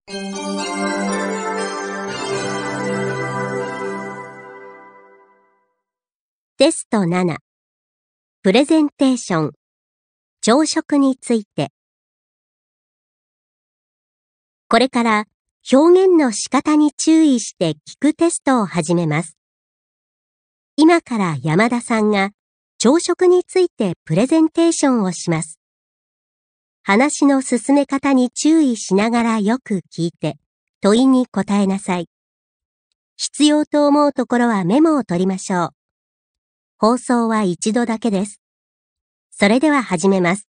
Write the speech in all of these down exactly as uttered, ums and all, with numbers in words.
テストなな、プレゼンテーション、朝食について。これから表現の仕方に注意して聞くテストを始めます。今から山田さんが朝食についてプレゼンテーションをします。話の進め方に注意しながらよく聞いて問いに答えなさい。必要と思うところはメモを取りましょう。放送は一度だけです。それでは始めます。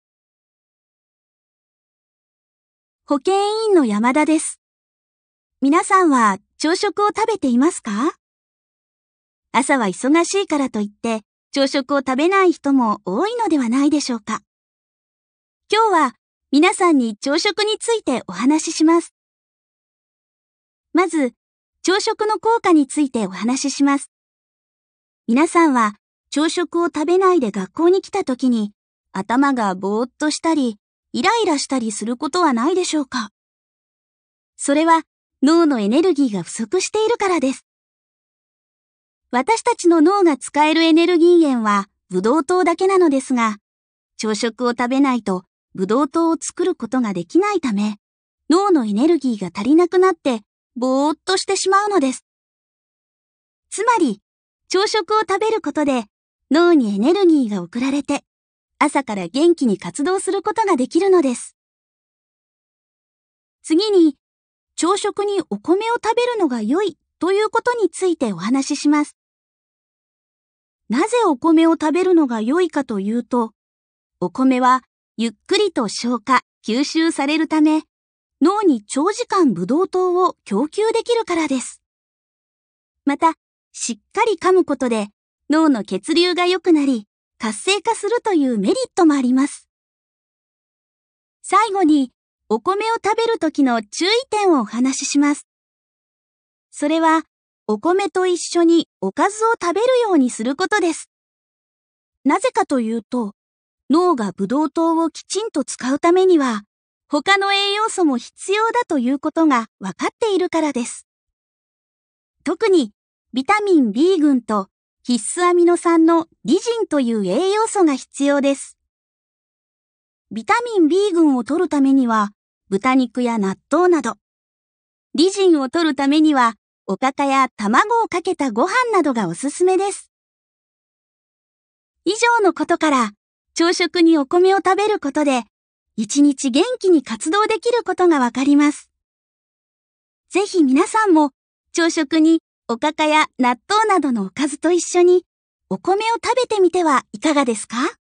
保健委員の山田です。皆さんは朝食を食べていますか？朝は忙しいからといって朝食を食べない人も多いのではないでしょうか。今日は皆さんに朝食についてお話しします。まず、朝食の効果についてお話しします。皆さんは朝食を食べないで学校に来た時に頭がぼーっとしたり、イライラしたりすることはないでしょうか？それは脳のエネルギーが不足しているからです。私たちの脳が使えるエネルギー源はブドウ糖だけなのですが、朝食を食べないとブドウ糖を作ることができないため、脳のエネルギーが足りなくなってぼーっとしてしまうのです。つまり、朝食を食べることで脳にエネルギーが送られて、朝から元気に活動することができるのです。次に、朝食にお米を食べるのが良いということについてお話しします。なぜお米を食べるのが良いかというと、お米はゆっくりと消化、吸収されるため、脳に長時間ブドウ糖を供給できるからです。また、しっかり噛むことで脳の血流が良くなり、活性化するというメリットもあります。最後に、お米を食べるときの注意点をお話しします。それは、お米と一緒におかずを食べるようにすることです。なぜかというと、脳がブドウ糖をきちんと使うためには、他の栄養素も必要だということが分かっているからです。特に、ビタミン ビー 群と必須アミノ酸のリジンという栄養素が必要です。ビタミン ビー 群を取るためには、豚肉や納豆など、リジンを取るためには、おかかや卵をかけたご飯などがおすすめです。以上のことから、朝食にお米を食べることで、一日元気に活動できることがわかります。ぜひ皆さんも、朝食におかかや納豆などのおかずと一緒に、お米を食べてみてはいかがですか？